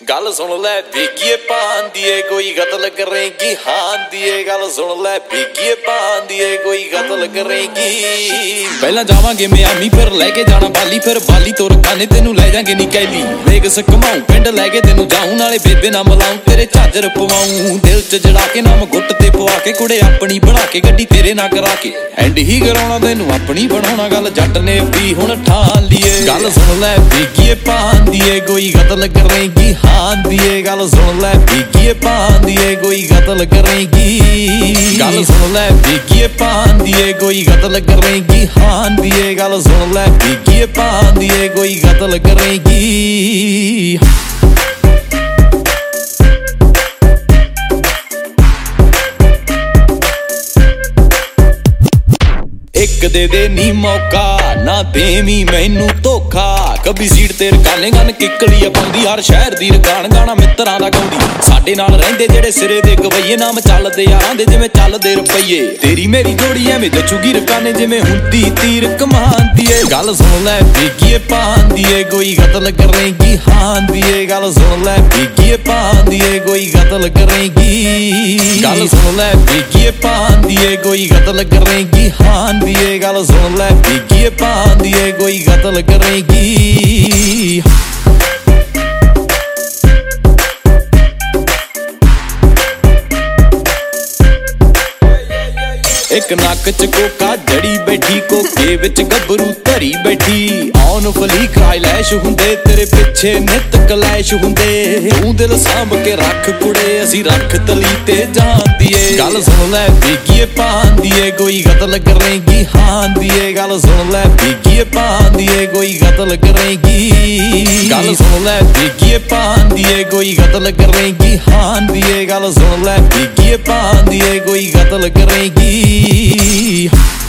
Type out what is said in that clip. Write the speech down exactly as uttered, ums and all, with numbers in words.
गल सुन लै बिगिए पांदिए कोई कतल करेगी हां दिए गल सुन लै बिगिए पांदिए कोई कतल करेगी पहला जावांगे मियामी फिर लेके जाना बाली फिर बाली तोर काने तेनू ले जांगे नी कैली वेगस कमाऊं पिंड लेके तेनू जाऊं नाले बेबे ना मिलाऊं तेरे झाजर पवाऊं दिल च जड़ा के नाम गुट ते पवा के कुड़े अपनी बना के गड्डी तेरे ना करा के एंड ही कराउणा तेनू अपनी बनाउणा गल जट ने भी हुण ठान लिए गल सुन लै बिगिए पांदिए कोई कतल करेगी हां दिए गल सुन लै बिगिए पांदिए कोई कतल करेगी गल सुन लै बिगिए पांदिए कोई कतल करेगी हां दिए गल सुन लै बिगिए पांदिए कोई कतल करेगी एक दे दे नी मौका ना देवी मैनू धोखा कभी सीट ते रकाने गन किकली पाउंदी हर शहर दी रकान गाना मित्रां दा गाउंदी साडे नाल रहिंदे जेड़े सिरे दे गवैये नाम चलदे यारां दे जिवें चलदे रुपईए तेरी मेरी जोड़ी एवें दचूगी रकाने जिवें हुंदी तीर कमांदी ए गल सुन लै बिगिए पांदिए कोई कतल करेगी हां दिए गल सुन लै बिगिए पांदिए कोई कतल करेगी गल सुन लै बिगिए पांदिए कोई कतल करेगी हां दिए गल सुन लै बिगिए पांदिए कोई कतल करेगी एक नक च कोका जड़ी बैठी कोके विच गबरू धरी बैठी आउन फली खाई लैश हुंदे तेरे पिछे नित कलैश हुंदे तू दिल सांभ के रख कुड़े असी रख तली ते जांदिए गल सुन लै बिगिए पांदिए कोई कतल करेगी हां दिए गल सुन लै बिगिए पांदिए कोई कतल करेगी गल सुन लै बिगिए पांदिए कोई कतल करेगी हां दिए गल सुन लै बिगिए पांदिए कोई कतल करेगी